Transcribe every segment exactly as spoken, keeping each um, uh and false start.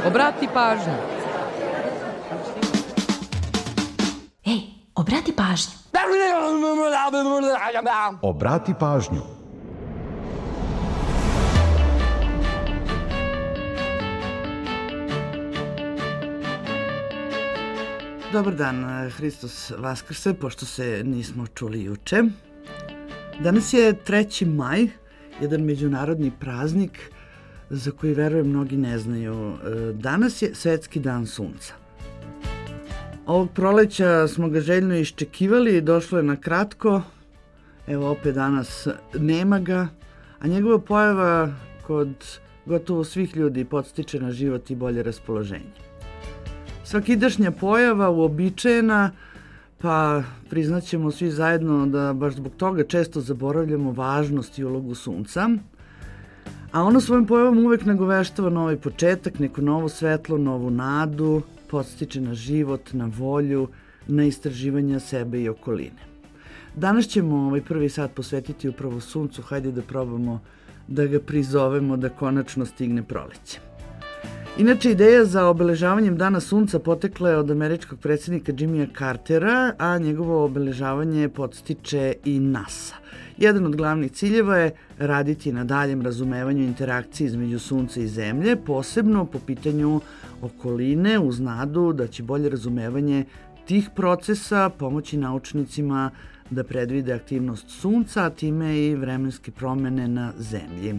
Obrati pažnju. Ej, obrati pažnju. Obrati pažnju. Dobar dan, Hristos Vaskrse, pošto se nismo čuli juče. Danas je treći maj, jedan međunarodni praznik za koji verujem mnogi ne znaju. Danas je Svetski dan sunca. Ovog proleća smo ga željno iščekivali, došlo je na kratko. Evo opet danas nema ga, a njegova pojava kod gotovo svih ljudi podstiče na život i bolje raspoloženje. Svakidašnja pojava, uobičajena, pa priznaćemo svi zajedno da baš zbog toga često zaboravljamo važnost i ulogu sunca, a ono svojim pojavom uvek nagoveštava novi početak, neko novo svetlo, novu nadu, podstiče na život, na volju, na istraživanje sebe i okoline. Danas ćemo ovaj prvi sat posvetiti upravo suncu, hajde da probamo da ga prizovemo da konačno stigne proleće. Inače, ideja za obeležavanjem Dana sunca potekla je od američkog predsjednika Jimmya Cartera, a njegovo obeležavanje podstiče i NASA. Jedan od glavnih ciljeva je raditi na daljem razumevanju interakcije između sunca i zemlje, posebno po pitanju okoline, uz nadu da će bolje razumevanje tih procesa pomoći naučnicima da predvide aktivnost sunca, a time i vremenske promene na zemlji.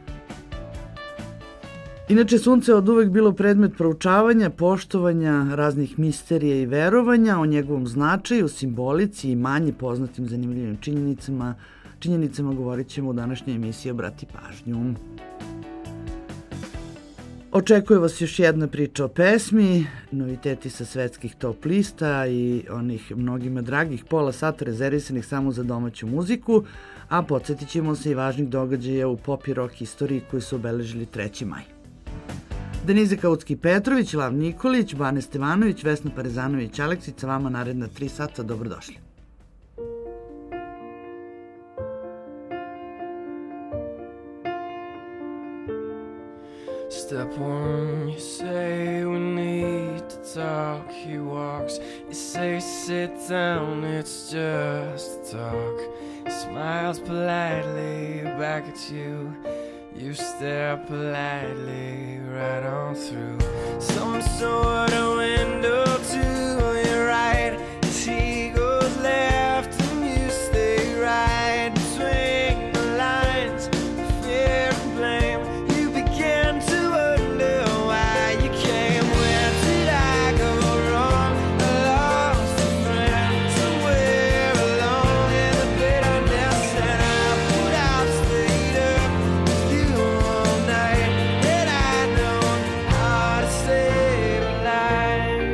Inače, sunce je od uvek bilo predmet proučavanja, poštovanja raznih misterija i verovanja, o njegovom značaju, simbolici i manje poznatim zanimljivim činjenicama, činjenicama govorit ćemo u današnjoj emisiji Obrati pažnju. Očekuje vas još jedna priča o pesmi, noviteti sa svetskih top lista i onih mnogima dragih pola sata rezervisanih samo za domaću muziku, a podsjetit ćemo se i važnih događaja u pop i rock istoriji koji su obeležili treći maj. Denize Kautski-Petrović, Lav Nikolić, Bane Stevanović, Vesna Parezanović-Aleksić, sa vama naredna tri sata. Dobrodošli. Step one, you say we need to talk. He walks, you say sit down, it's just talk. He smiles politely back at you. You stare politely right on through some sort of window to your right. As he goes left and you stay right, between the lines of fear and blame. You begin to wonder why you came. Where did I go wrong? I lost a friend somewhere along in the bitterness, and I put out stayed up with you all night. That I know how to save a life.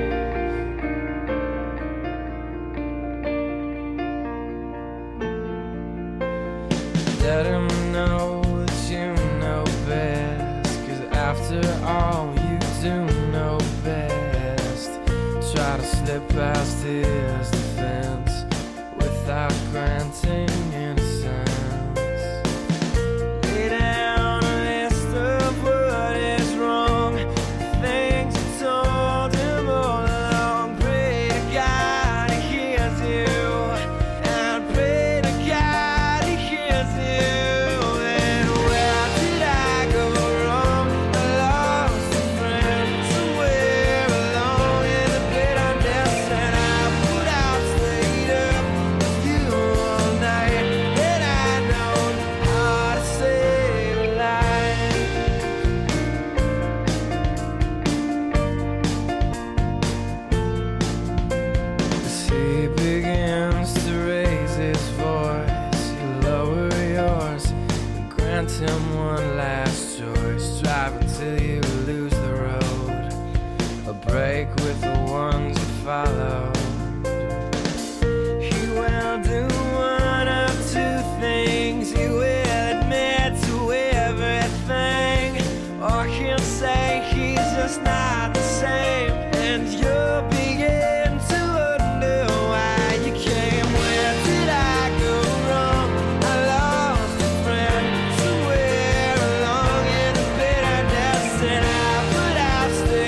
Let him know that you know best, 'cause after all you do know best. Try to slip past his defense without granting innocence. Lay down a list of what is wrong, things you told him all along. Pray to God he hears you, and pray to God he hears you. And where did I go wrong? I lost a friend somewhere along in the bitterness, and I put out stayed up with you all night. And I know how to save a life. As he begins to raise his voice, you lower yours and grant him one last choice. Drive until you lose the road, a break with the ones you follow. He will do one of two things. He will admit to everything, or he'll say he's just not the same, and you'll begin to wonder why you came. Where did I go wrong? I lost a friend somewhere along in the bitterness, and I put out still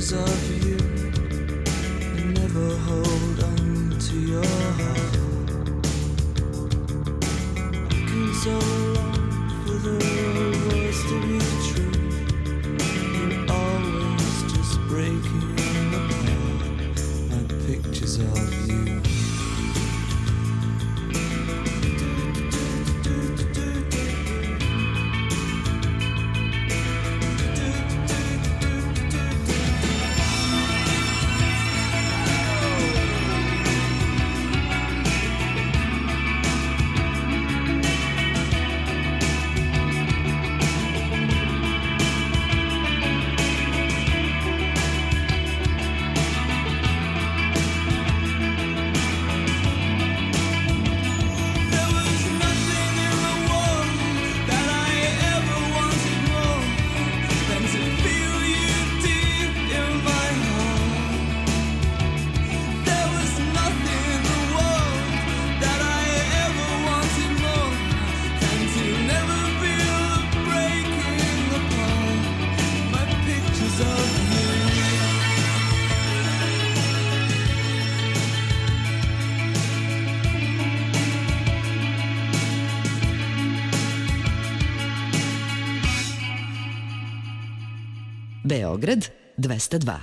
pictures of you and never hold on to your heart. Looking so long for the words to be true, you're always just breaking apart my pictures of you. Beograd dvesta dva.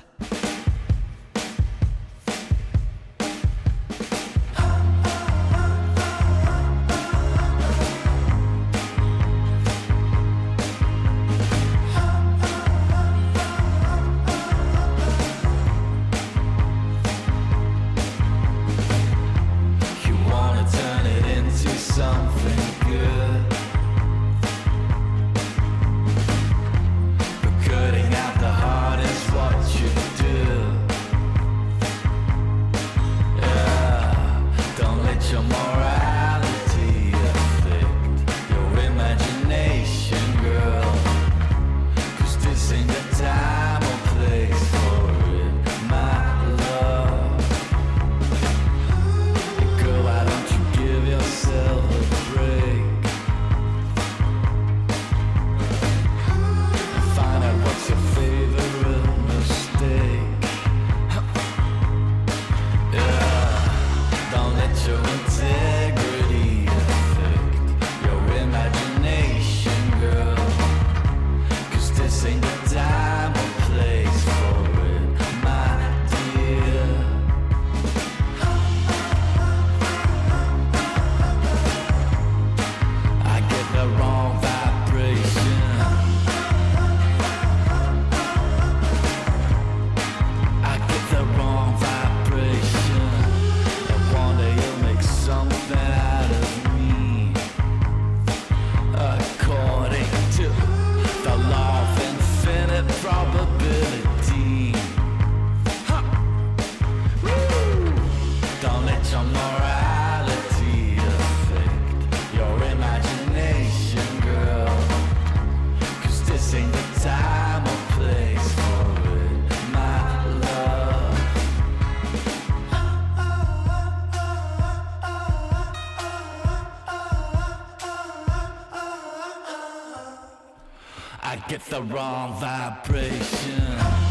I get the wrong vibration.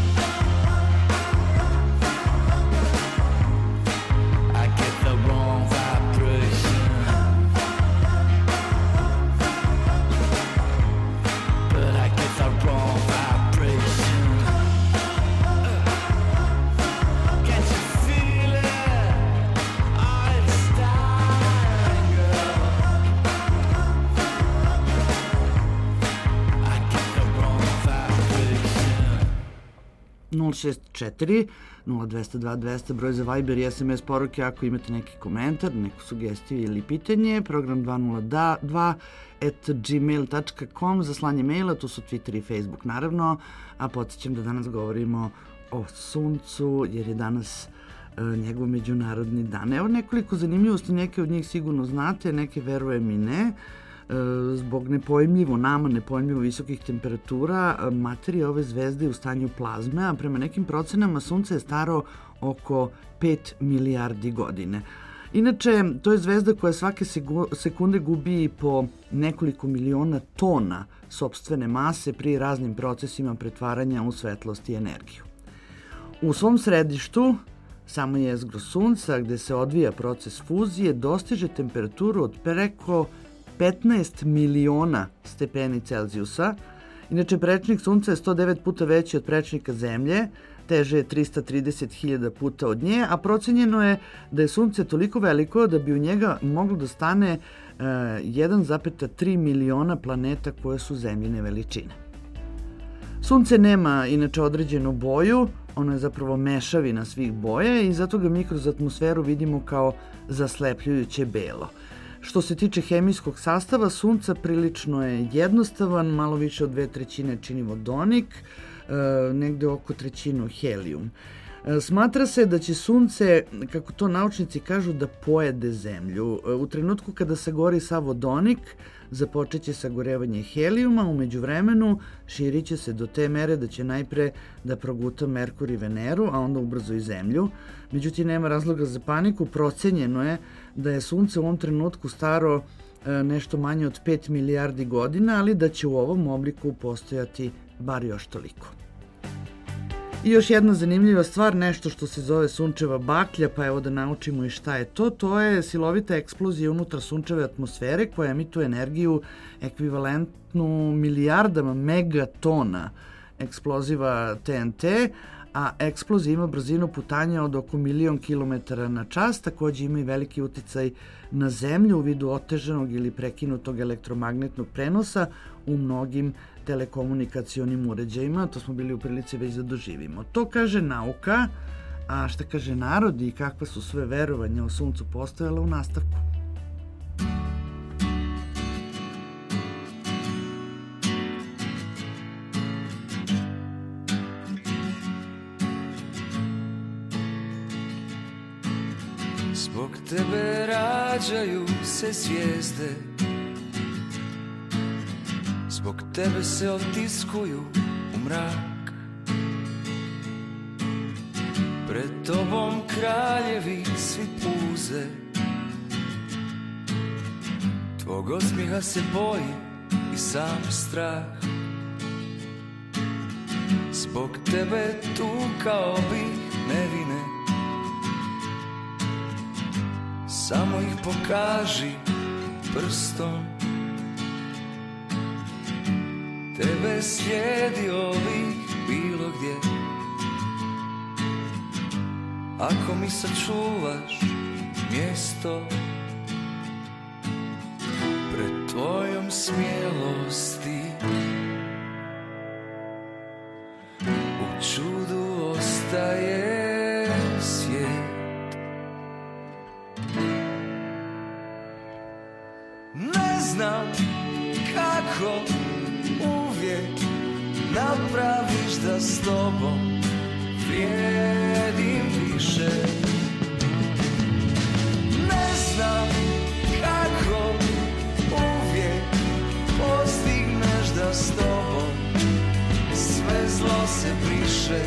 I get the wrong vibration. But I get the wrong vibration. Can't you feel it? Oh, it's starting, girl. I get the wrong vibration. nula šest četiri nula dvesta dva dvesta, broj za Viber i S M S poruke ako imate neki komentar, neku sugestiju ili pitanje. Program dva nula dva at gmail dot com za slanje maila, tu su Twitter i Facebook naravno, a podsjećam da danas govorimo o suncu jer je danas e, njegov međunarodni dan. Evo nekoliko zanimljivosti, neke od njih sigurno znate, neke verujem i ne. Zbog nepojmljivo, nama nepojmljivo visokih temperatura, materija ove zvezde je u stanju plazme, a prema nekim procenama Sunce je staro oko pet milijardi godine. Inače, to je zvezda koja svake sekunde gubi po nekoliko miliona tona sopstvene mase pri raznim procesima pretvaranja u svetlost i energiju. U svom središtu samo jezgro Sunca, gde se odvija proces fuzije, dostiže temperaturu od preko petnaest miliona stepeni Celzijusa. Inače, prečnik Sunca je sto devet puta veći od prečnika Zemlje, teže je trista trideset hiljada puta od nje, a procenjeno je da je Sunce toliko veliko da bi u njega moglo da stane uh, jedan zarez tri miliona planeta koje su Zemljine veličine. Sunce nema inače određenu boju, ono je zapravo mešavina svih boja i zato ga mi kroz atmosferu vidimo kao zaslepljujuće belo. Što se tiče hemijskog sastava Sunca, prilično je jednostavan, malo više od dve trećine čini vodonik, e, negde oko trećinu helijum. E, smatra se da će Sunce, kako to naučnici kažu, da pojede Zemlju. E, u trenutku kada sagori sav vodonik, započeće sagorevanje helijuma, u međuvremenu širit će se do te mere da će najpre da proguta Merkur i Veneru, a onda ubrzo i Zemlju. Međutim, nema razloga za paniku, procenjeno je da je Sunce u ovom trenutku staro e, nešto manje od pet milijardi godina, ali da će u ovom obliku postojati bar još toliko. I još jedna zanimljiva stvar, nešto što se zove sunčeva baklja, pa evo da naučimo i šta je to. To je silovita eksplozija unutar sunčeve atmosfere koja emituje energiju ekvivalentnu milijardama megatona eksploziva T N T, a eksplozija ima brzinu putanja od oko milion kilometara na čas, takođe ima i veliki uticaj na Zemlju u vidu otežanog ili prekinutog elektromagnetnog prenosa u mnogim telekomunikacionim uređajima. To smo bili u prilici već da doživimo. To kaže nauka, a šta kaže narod i kakva su sve verovanja o Suncu postojala u nastavku. Zbog tebe rađaju se zvijezde, zbog tebe se otiskuju u mrak. Pred tobom kraljevi svi puze, tvog osmijeha se boji i sam strah. Zbog tebe tukao bih nevine, samo ih pokaži prstom. Tebe slijedio bih bilo gdje, ako mi sačuvaš mjesto. Pred tvojom smjelosti u čudu ostaje svijet. Ne znam kako uvijek napraviš da s tobom vrijedim više. Ne znam kako uvijek postigneš da s tobom sve zlo se briše.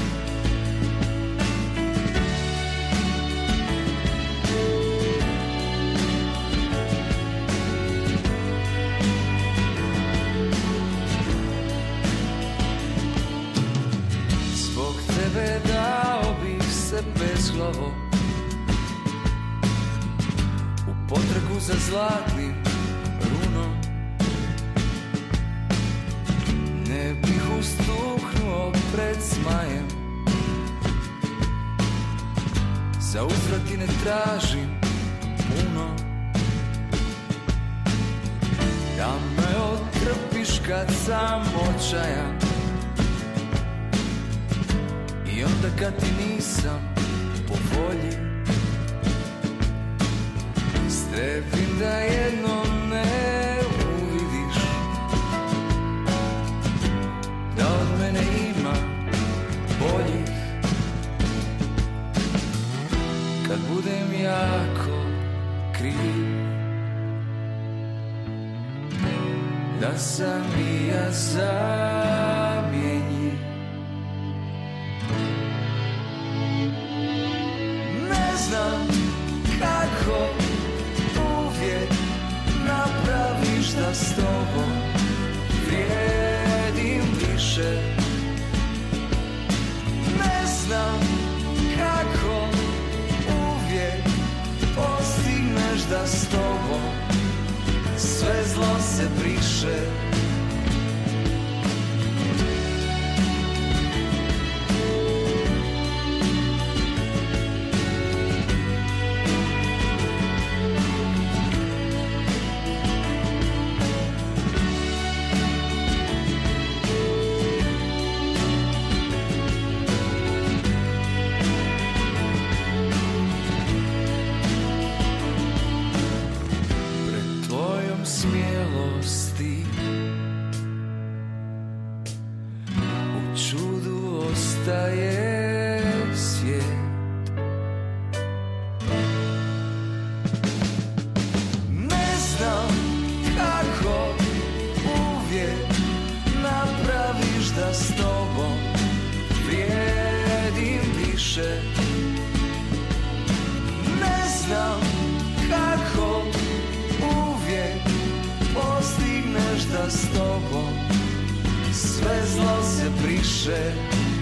Dao bih se bezglavo u potragu za zlatnim runom. Ne bih ustuknuo pred zmajem, za uzvrat ti ne tražim puno. Da me otrpiš kad sam očajan i onda kad ti nisam po volji. Strepim da jednom ne uvidiš da od mene ima boljih. Kad budem jako kriv, da sam i ja zamjenjiv. Ne znam kako uvijek napraviš da s tobom vrijedim više. Ne znam zlo se briše. Smjelosti u čudu ostaje svijet. Ne znam kako uvijek napraviš da s tobom vrijedim više. Ne znam kako uvijek postigneš da s tobom sve zlo se briše.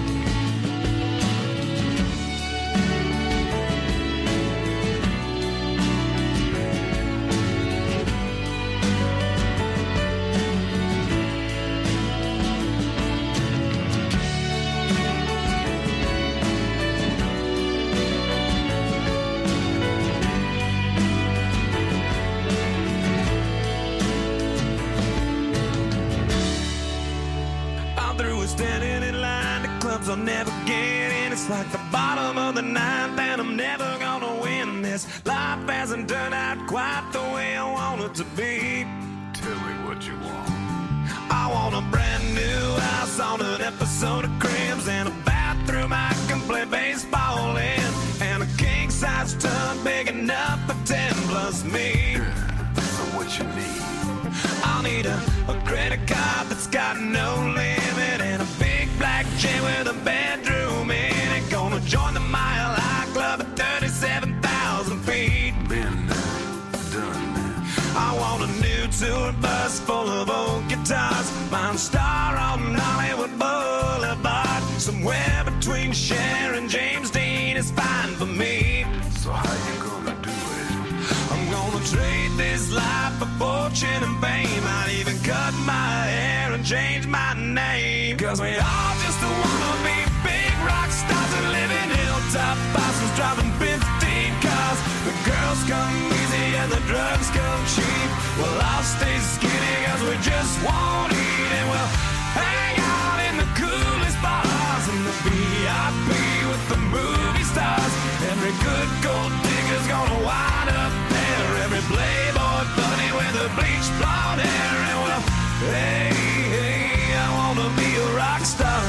Standing in line to clubs I'll never get in. It's like the bottom of the ninth and I'm never gonna win this. Life hasn't turned out quite the way I want it to be. Tell me what you want. I want a brand new house on an episode of Cribs and a bathroom I can play baseball in, and a king-size tub big enough for ten plus me. Yeah, so what you need? I'll need a, a credit card that's got no limit and a big black jet with a bedroom in it. Gonna join the Mile High Club at thirty-seven thousand feet. Been there, done that. I want a new tour bus full of old guitars, mine star on Hollywood Boulevard. Somewhere between Cher and James Dean is fine for me. So how you gonna do it? I'm gonna trade this life for fortune and fame. I'd even cut my hair and change my name. Cause we all just wanna be big rock stars and live in hilltop bosses driving fifteen cars. The girls come easy and the drugs come cheap. Well, I'll stay skinny cause we just won't eat, and we'll hang out in the coolest bars in the V I P with the movie stars. Every good gold digger's gonna wind up there. Every playboy bunny with a bleached blonde hair. And well, hey, hey, I wanna be a rock star.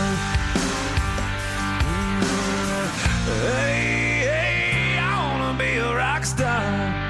Hey, hey, I wanna be a rock star.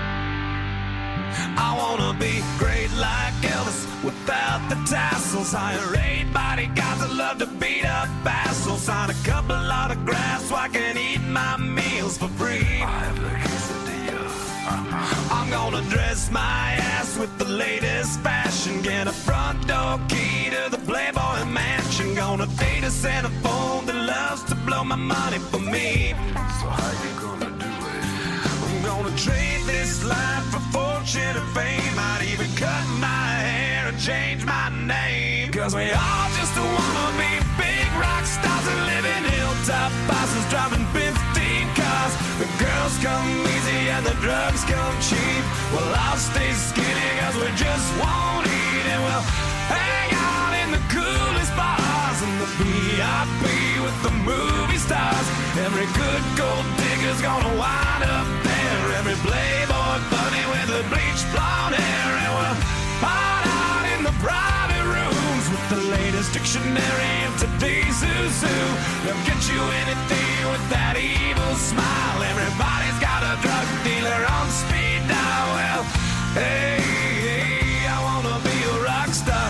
I wanna be great like Elvis without the tassels. Hire eight bodyguards that love to beat up assholes. Sign a couple autographs so I can eat my meals for free. I have the quesadilla. Uh-huh. I'm gonna dress my ass with the latest fashion. Get a front door key to the Playboy Mansion. Gonna date a centerfold that loves to blow my money for me. So how you gonna do it? I'm gonna trade this life for fortune and fame. I'd even cut my hair and change my name. Cause we all just wanna be big rock stars and live in hilltop bosses driving fifteen cars. The girls come easy and the drugs come cheap. Well, I'll stay skinny cause we just won't eat, and we'll hang out in the coolest bars in the V I P with the movie stars. Every good gold digger's gonna wind up there. Every playboy bunny with a bleached blonde hair. And we'll hide out in the private rooms with the latest dictionary of today's zoo. They'll get you anything with that evil smile. Everybody's got a drug dealer on speed dial. Well, hey, hey, I wanna be a rock star.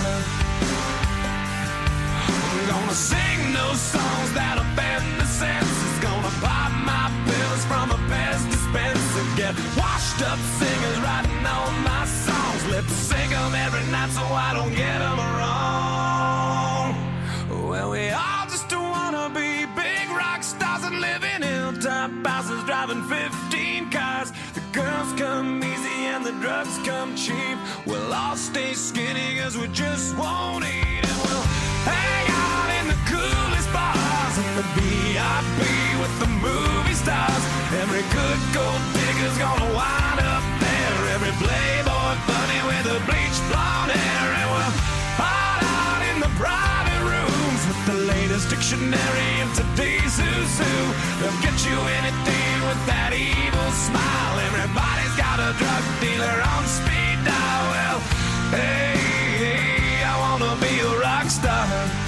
I'm gonna sing those songs that offend the senses. Gonna pop my pills from a Pez dispenser. Get washed up singers writing all my songs. Lip sync them every night so I don't get them wrong. Well, we all just wanna be big rock stars and live in hilltop houses driving fifteen cars. The girls come easy and the drugs come cheap. We'll all all stay skinny cause we just won't eat. And we'll hang out in the coolest bars in the V I P with the movie stars. Every good gold digger's gonna wind up there. Every playboy bunny with a bleached blonde hair. And we'll hide out in the private rooms with the latest dictionary of today's who's who. They'll get you anything with that evil smile. Everybody's got a drug dealer on speed dial. Well, hey, hey, I wanna be a rock star.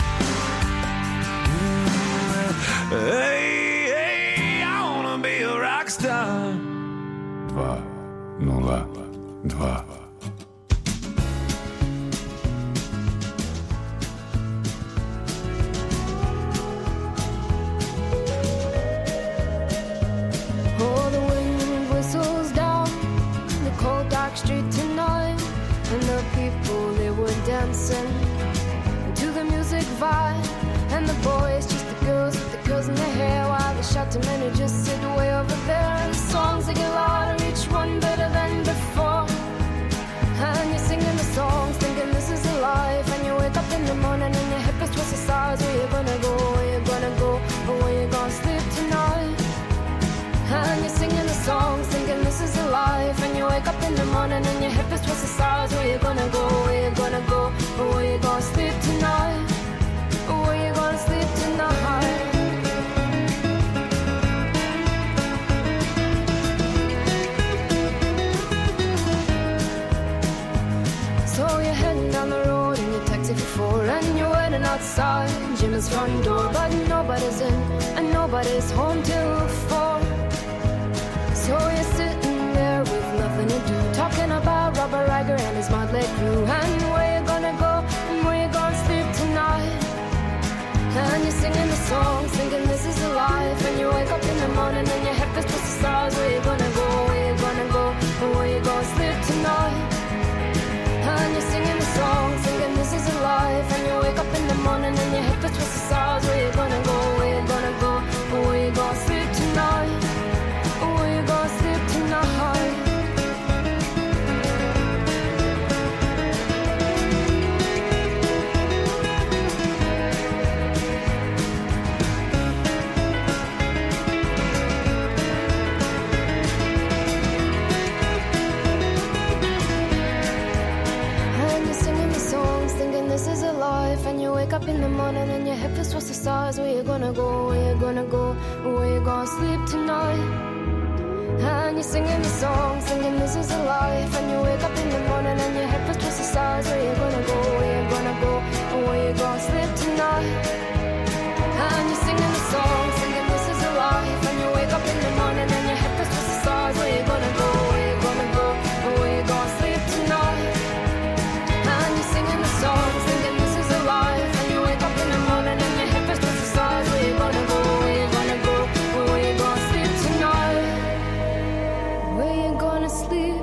Hey, hey, I wanna be a rock star. Два, нула, два. Oh, the wind whistles down the cold dark street tonight, and the people, they were dancing to the music vibe, and the boys just the girls with the girls in their hair, while the shouting men who just sit way over there. And the songs they get louder, each one better than before, and you're singing the songs thinking this is a life, and you wake up in the morning and your hip is twisted sides. Where you gonna go, where you gonna go, or where you gonna sleep tonight? And you're singing the songs thinking this is a life, and you wake up in the morning and your hip is twisted sides. Where you gonna go, where you gonna go, or where you gonna sleep tonight, or where you gonna sleep tonight? So you're heading down the road in your taxi for four, and you're waiting outside Jim's front door, but nobody's in and nobody's home till four. So you're sitting there with nothing to do, talking about Robert Riger and his motley crew, and where you gonna go and where you gonna sleep tonight. And you're singing the songs thinking this is a life, and you wake up in the morning and your head feels twisted stars. Where you gonna go, where you gonna go, and where you gonna sleep tonight. And you're singing the songs thinking this is a life, and you wake up in the morning and your head feels twisted stars. Where you gonna go, where you gonna go, and where you gonna sleep tonight, or where you gonna sleep tonight. This is a life, and you wake up in the morning and your head feels towards the stars. Where you gonna go, where you gonna go, where you gonna sleep tonight. And you're singing the song, singing this is a life, and you wake up in the morning and your head feels towards the stars. Where you gonna go, where you gonna go, where you gonna sleep tonight. And you're singing the song, singing this is a life, and you wake up in the morning and your head feels towards the stars. Where you gonna go, where you gonna go, where you gonna sleep tonight. And you're singing the song, thinking this is a life, and you wake up in the morning and your head feels towards the stars. Where you gonna go, where you gonna go, where you gonna sleep tonight, where you gonna sleep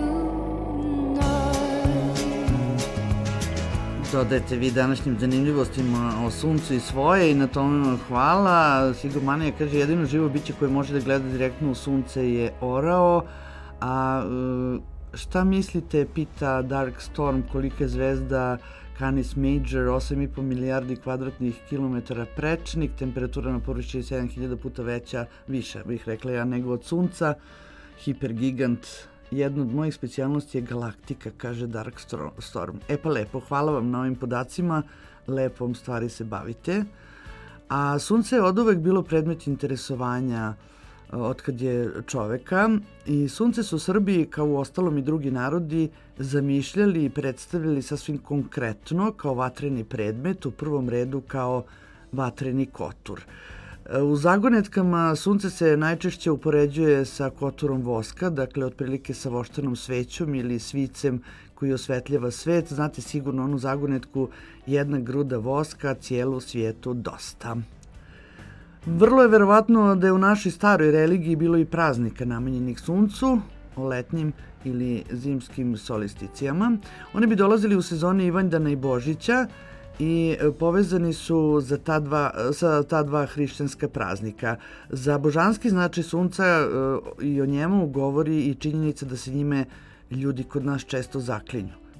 tonight. Dodajte vi današnjim zanimljivostima o suncu i svoje i na tome vam hvala. Sigomanija kaže jedino živo biće koje može da gleda direktno u sunce je orao, a šta mislite, pita Dark Storm, kolika je zvezda Canis Major, osam i po milijardi kvadratnih kilometara prečnik, temperatura na površini sedam hiljada puta veća, više bih rekla ja, nego od sunca, hipergigant. Jedna od mojih specijalnosti je galaktika, kaže Dark Storm. E pa lepo, hvala vam na ovim podacima, lepom stvari se bavite. A sunce je oduvek bilo predmet interesovanja otkad je čoveka i sunce su Srbiji, kao u ostalom i drugi narodi, zamišljali i predstavljali sasvim konkretno kao vatreni predmet, u prvom redu kao vatreni kotur. U zagonetkama sunce se najčešće upoređuje sa koturom voska, dakle otprilike sa voštanom svećom ili svicem koji osvetljava svet. Znate sigurno onu zagonetku jedna gruda voska, cijelu svijetu dosta. Vrlo je verovatno da je u našoj staroj religiji bilo i praznika namenjenih suncu, o letnjim ili zimskim solisticijama. Oni bi dolazili u sezoni Ivandana i Božića i povezani su za ta dva, sa ta dva hrišćanska praznika. Za božanski značaj sunca i o njemu govori i činjenica da se njime ljudi kod nas često zaklinju.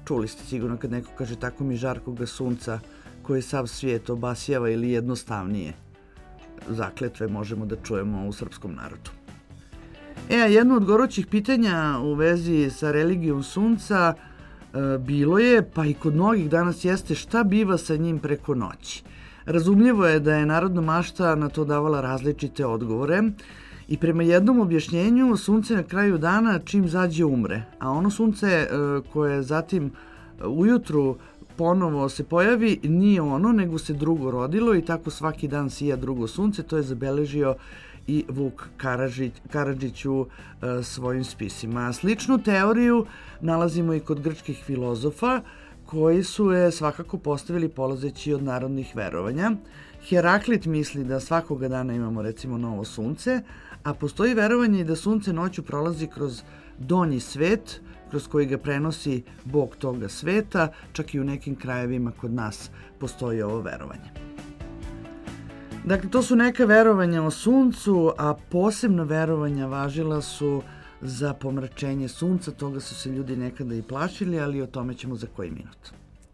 čuli ste sigurno kad neko kaže tako mi žarkoga sunca koji sav svijet obasjava ili jednostavnije zakletve možemo da čujemo u srpskom narodu. E, a jedno od gorućih pitanja u vezi sa religijom sunca e, bilo je, pa i kod mnogih danas jeste, šta biva sa njim preko noći. Razumljivo je da je narodna mašta na to davala različite odgovore i prema jednom objašnjenju sunce na kraju dana čim zađe umre, a ono sunce e, koje zatim ujutru ponovo se pojavi nije ono, nego se drugo rodilo i tako svaki dan sija drugo sunce. To je zabeležio i Vuk Karadžić, Karadžić u e, svojim spisima. Sličnu teoriju nalazimo i kod grčkih filozofa koji su je svakako postavili polazeći od narodnih verovanja. Heraklit misli da svakoga dana imamo recimo novo sunce, a postoji verovanje i da sunce noću prolazi kroz donji svet, kroz koji ga prenosi bog toga sveta, čak i u nekim krajevima kod nas postoji ovo verovanje. Dakle, to su neka verovanja o suncu, a posebna verovanja važila su za pomračenje sunca. Toga su se ljudi nekada i plašili, ali o tome ćemo za koji minut.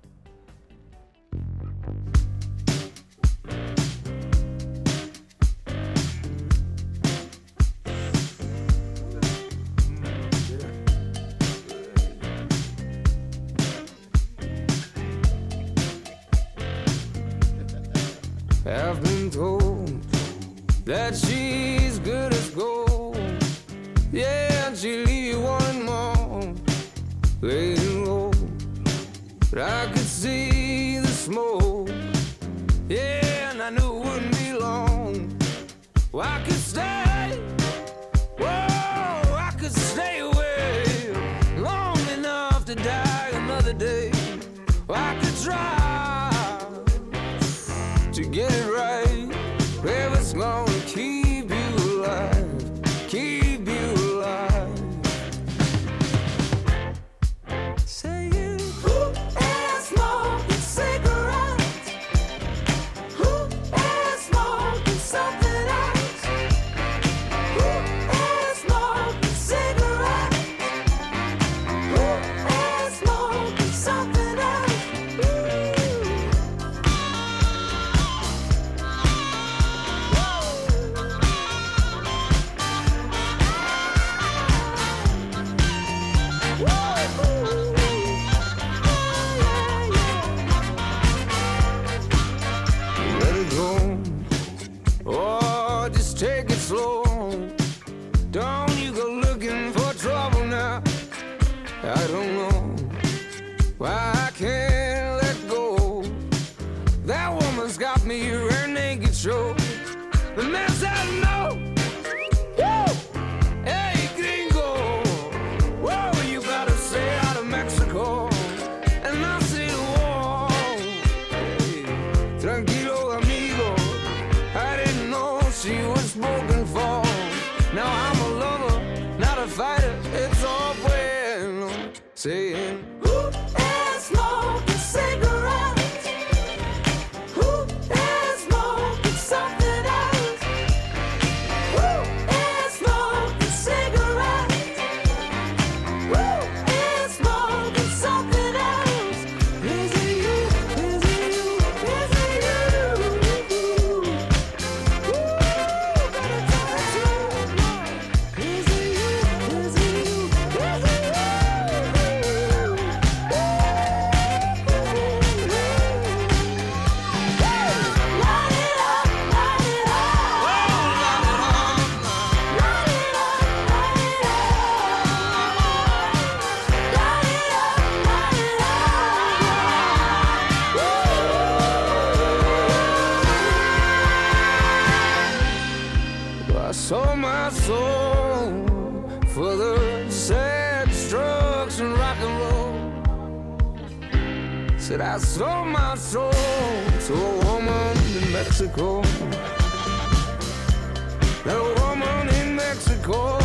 I've been told that she's good as gold. Yeah, and she'll leave you wanting more, laying low. But I could see the smoke. Yeah, and I knew it wouldn't be long. Well, I could stay. Whoa, I could stay away long enough to die another day. Well, I could try to get it right, if it's gonna keep you alive, keep you alive. Saying, who is smoking cigarettes? Who is smoking something else? Who is smoking cigarettes? Who is smoking something else? Take it slow. Don't you go looking for trouble now. I don't know why I can't let go. That woman's got me her naked show. The mess I know. Woo! Hey, gringo. Whoa, you gotta stay out of Mexico. And I say the war. Hey, tranquilo, amigo. I didn't know she was spoken for. Now I'm a lover, not a fighter. It's all bueno. Saying, who is smoking cigarettes? Who is smoking something else? Who is smoking cigarettes? Who is smoking something else? Is it you? Is it you? Is it you? Sold my soul for the sad strokes and rock and roll. Said I sold my soul to a woman in Mexico. That woman in Mexico.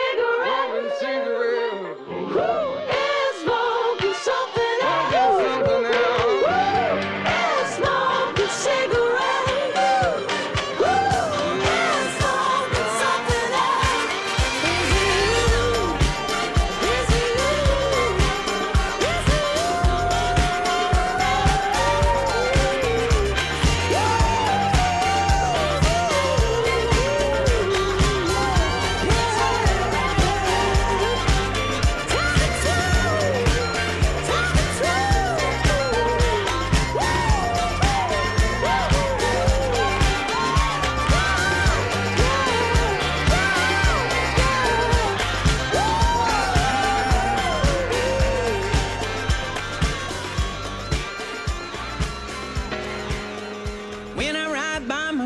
Something else.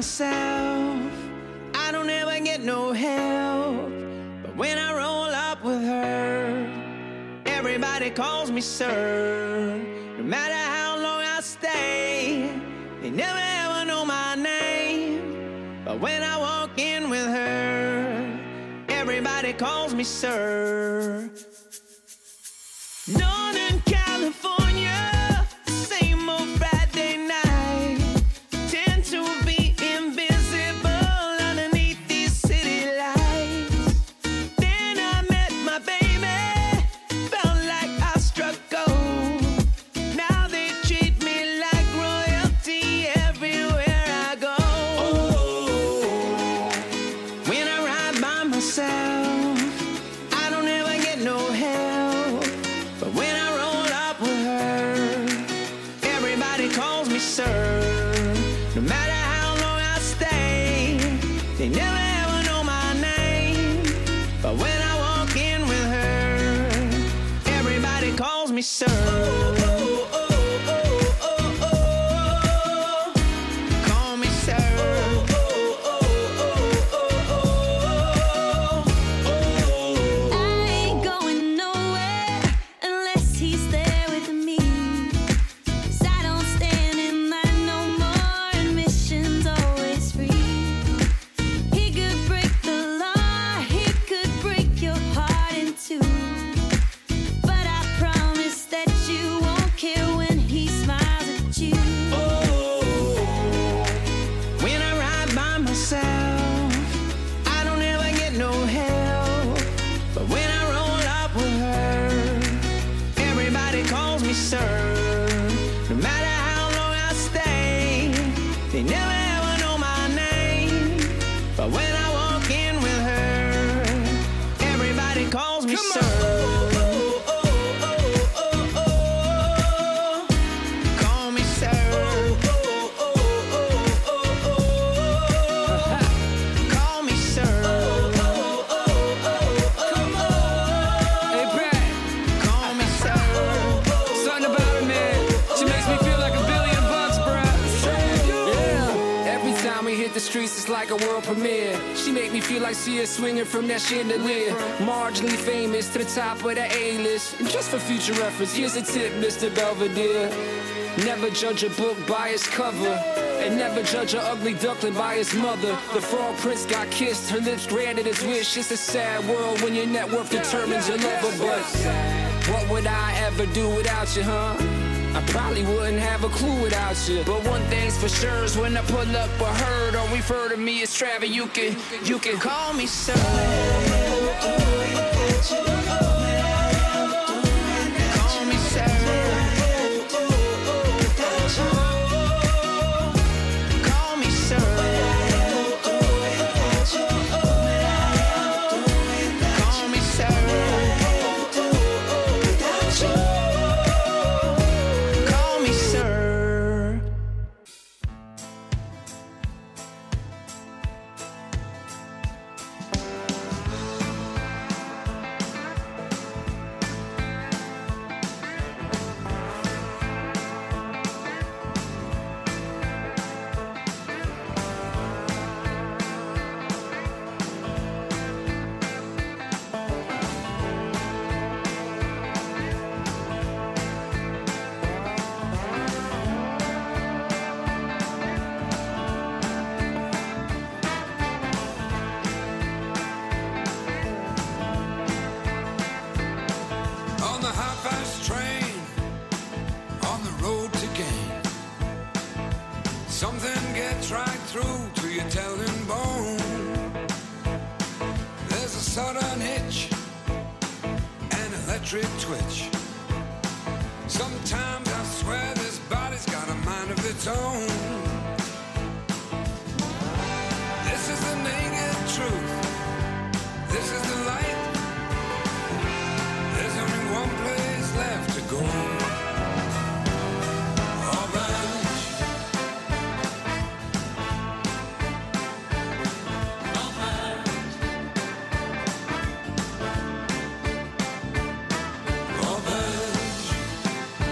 myself, I don't ever get no help. But when I roll up with her, everybody calls me sir. No matter how long I stay, they never ever know my name. But when I walk in with her, everybody calls me sir. Northern California, same old Friday night, tend to be invisible underneath these city lights. Then I met my baby, felt like I struck gold. Now they treat me like royalty everywhere I go. Oh, when I ride by myself, I don't ever get no help. But when I roll up with her, everybody calls me sir. No matter how long I stay, they never ever know my name. But when I walk in with her, everybody calls me sir. Oh, oh, oh, oh, oh, oh. Call me sir. Oh, oh, oh, oh, oh, oh. I ain't going nowhere unless he's there with me. 'Cause I don't stand in line no more, admission's always free. He could break the law, he could break your heart in two. But I promise that you won't care when he smiles at you. When I ride by myself, I don't ever get no help. But when I roll up with her, everybody calls me sir. No matter how long I stay, they never ever know my name. But when I walk in with her, everybody calls me sir. Oh, oh, oh, oh, oh. Call me sir. Oh, oh, oh, oh, oh, oh. Call me sir. Oh, oh, oh, oh, oh, oh. Hey, Brad, Call me sir. something about her, man. She makes me feel like a billion bucks, bruh. Yeah. Every time we hit the streets, it's like a world premiere. She make me feel like she is swinging from that chandelier. Marginally famous to the top of the A-list. And just for future reference, here's a tip, Mister Belvedere. Never judge a book by its cover. And never judge an ugly duckling by its mother. The frog prince got kissed, her lips granted his wish. It's a sad world when your net worth determines your lover. But what would I ever do without you, huh? I probably wouldn't have a clue without you. But one thing's for sure is when I pull up a herd or refer to me as Travis, you can, you can Call me sir. Call me sir. Call me sir. Call me sir. Call me sir. On the high-fast train, on the road to gain, something gets right through to your telling bone. There's a sudden hitch, an electric twitch. Sometimes I swear this body's got a mind of its own. This is the naked truth. This is the light. There's only one place left to go. Orange.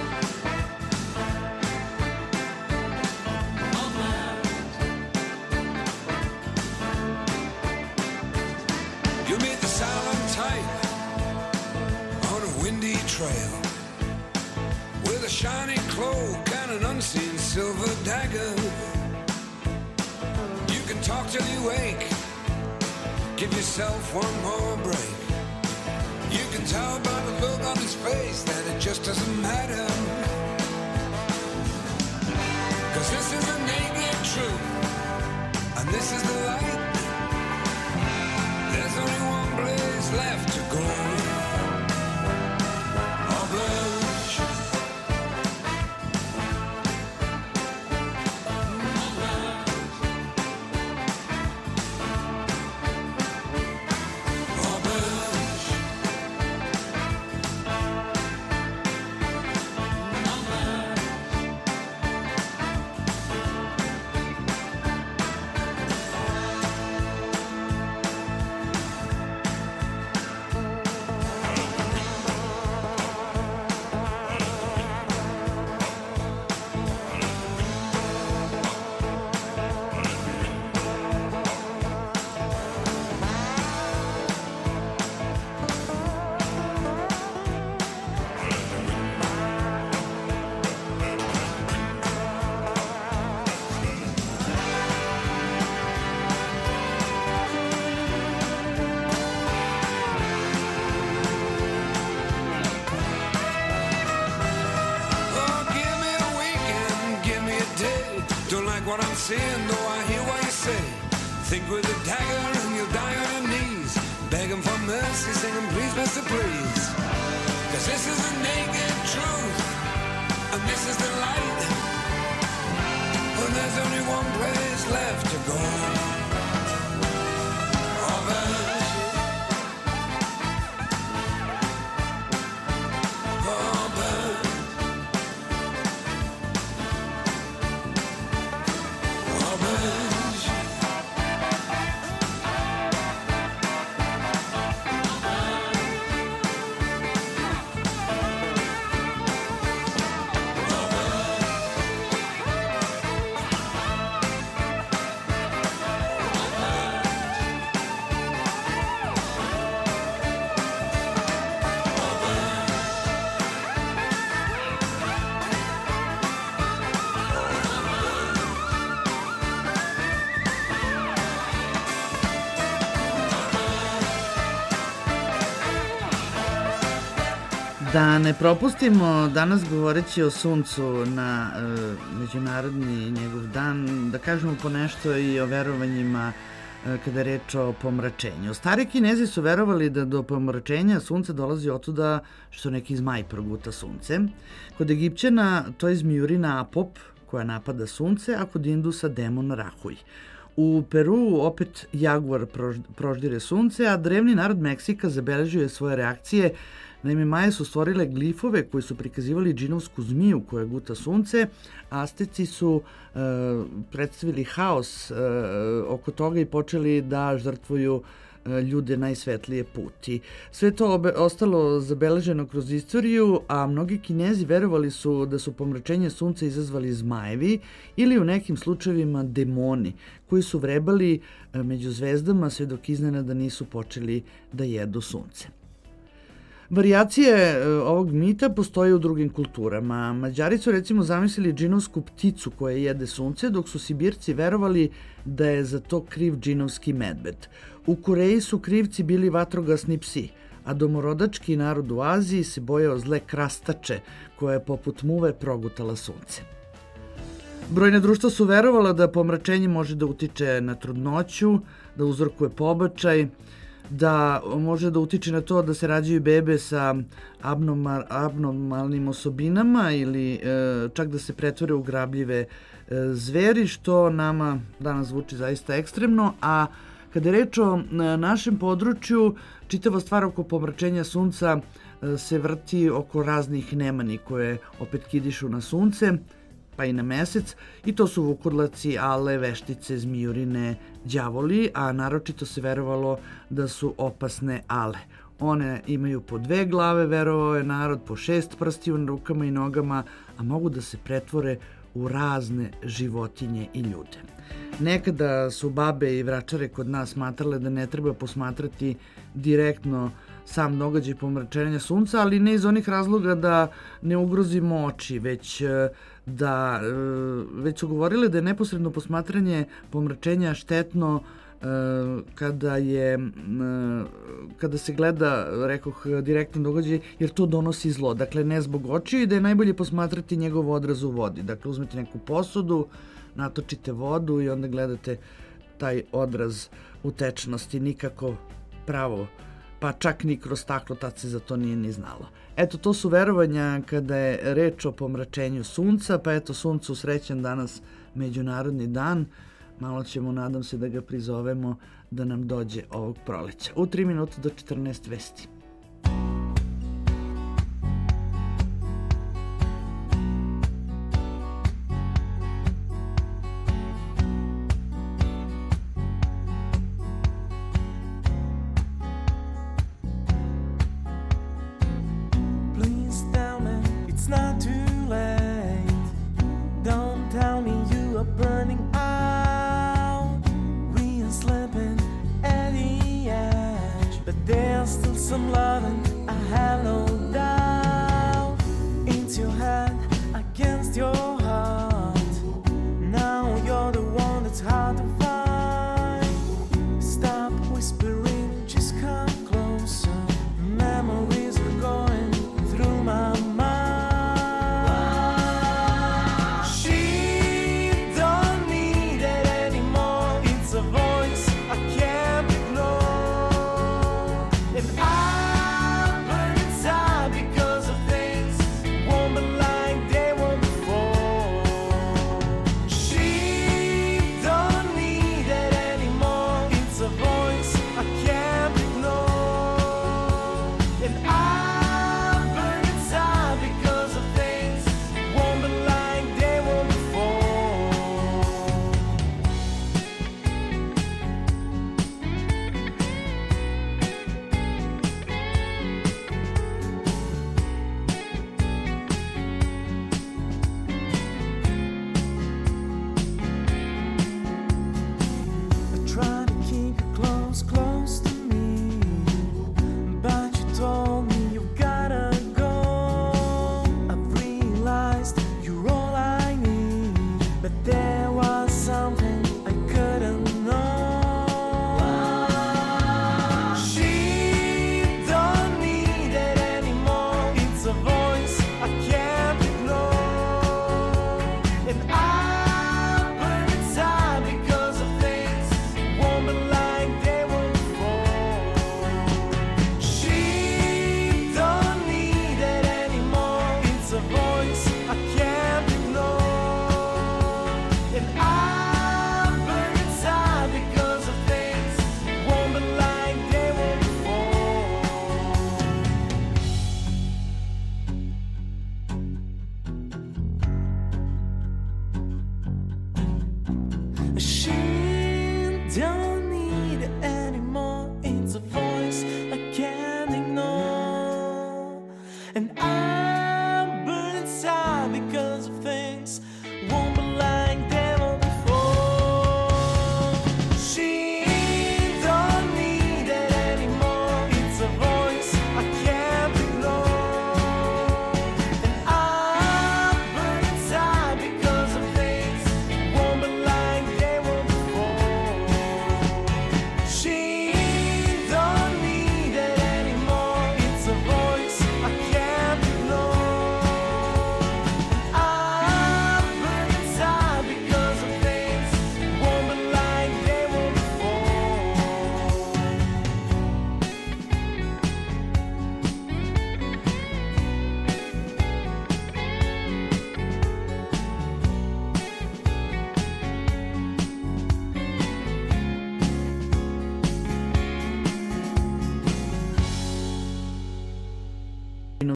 Orange. shiny cloak and an unseen silver dagger. You can talk till you wake. Give yourself one more break. You can tell by the look on his face that it just doesn't matter. 'Cause this is the naked truth, and this is the light. There's only one place left to go. Or blush. Or blush. What I'm saying, though I hear what you say. Think with a dagger and you'll die on your knees. Beg him for mercy, sing him please, mister please. 'Cause this is the naked truth, and this is the light. And there's only one place left to go. Oh, blush. Oh, blush. Da ne propustimo danas govoreći o suncu na e, međunarodni njegov dan, da kažemo po nešto i o verovanjima e, kada je reč o pomračenju. Stari Kinezi su verovali da do pomračenja sunce dolazi otuda što neki zmaj proguta sunce. Kod Egipćana to je zmijurina Apop koja napada sunce, a kod Indusa demon Rahuj. U Peru opet jaguar proždire sunce, a drevni narod Meksika zabeležio je svoje reakcije. Naime, Maje su stvorile glifove koji su prikazivali džinovsku zmiju koja guta sunce. Asteci su e, predstavili haos e, oko toga i počeli da žrtvuju e, ljude najsvetlije puti. Sve to obe, ostalo zabeleženo kroz istoriju, a mnogi Kinezi verovali su da su pomračenje sunca izazvali zmajevi ili u nekim slučajevima demoni koji su vrebali e, među zvezdama sve dok iznenada nisu počeli da jedu sunce. Varijacije ovog mita postoje u drugim kulturama. Mađari su recimo zamislili džinovsku pticu koja jede sunce, dok su Sibirci verovali da je za to kriv džinovski medved. U Koreji su krivci bili vatrogasni psi, a domorodački narod u Aziji se bojao zle krastače koja je poput muve progutala sunce. Brojne društva su verovala da pomračenje može da utiče na trudnoću, da uzrokuje pobačaj, da može da utiče na to da se rađaju bebe sa abnormal, abnormalnim osobinama ili e, čak da se pretvore u grabljive e, zveri, što nama danas zvuči zaista ekstremno. A kada je reč o našem području, čitava stvar oko pomračenja sunca e, se vrti oko raznih nemani koje opet kidišu na sunce, pa i na mesec, i to su vukodlaci, ale, veštice, zmijurine, đavoli, a naročito se verovalo da su opasne ale. One imaju po dve glave, verovao je narod, po šest prstiju na rukama i nogama, a mogu da se pretvore u razne životinje i ljude. Nekada su babe i vračare kod nas smatrale da ne treba posmatrati direktno sam događaj pomračenja sunca, ali ne iz onih razloga da ne ugrozimo oči, već da već su govorile da je neposredno posmatranje pomračenja štetno kada je kada se gleda, rekoh, direktan događaj, jer to donosi zlo. Dakle, ne zbog očiju i da je najbolje posmatrati njegov odraz u vodi. Dakle, uzmete neku posudu, natočite vodu i onda gledate taj odraz u tečnosti, nikako pravo, pa čak ni kroz staklo, tad se za to nije ni znalo. Eto, to su verovanja kada je reč o pomračenju sunca, pa eto, suncu srećan danas Međunarodni dan. Malo ćemo, nadam se, da ga prizovemo da nam dođe ovog proleća. U tri minuta do četrnaest vesti.